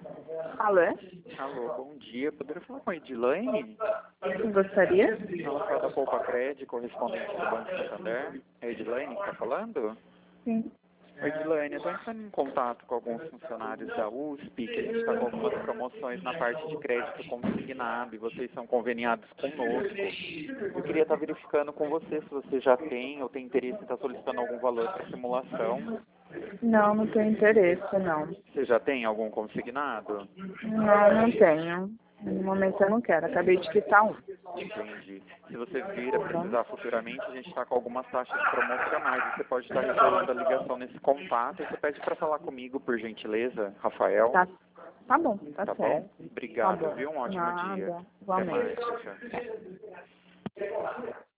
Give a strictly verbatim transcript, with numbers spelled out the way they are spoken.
Alô? Alô, bom dia. Poderia falar com a Edilane? Gostaria? Ela fala da Poupa Cred, correspondente do Banco Santander. É a Edilane que está falando? Sim. Oi, Edilane, eu estou entrando em contato com alguns funcionários da U S P, que a gente está com algumas promoções na parte de crédito consignado e vocês são conveniados conosco. Eu queria estar verificando com você se você já tem ou tem interesse em estar solicitando algum valor para simulação. Não, não tenho interesse, não. Você já tem algum consignado? Não, não tenho. No momento eu não quero. Acabei de quitar um. Entendi. Se você vir a Tá? precisar futuramente, a gente está com algumas taxas promocionais. Você pode estar retornando a ligação nesse contato e você pede para falar comigo, por gentileza, Rafael. Tá, tá bom, tá, Tá certo. bom? Obrigado, Tá bom. viu? Um ótimo dia. Nada. Até mais. Igualmente. Tchau.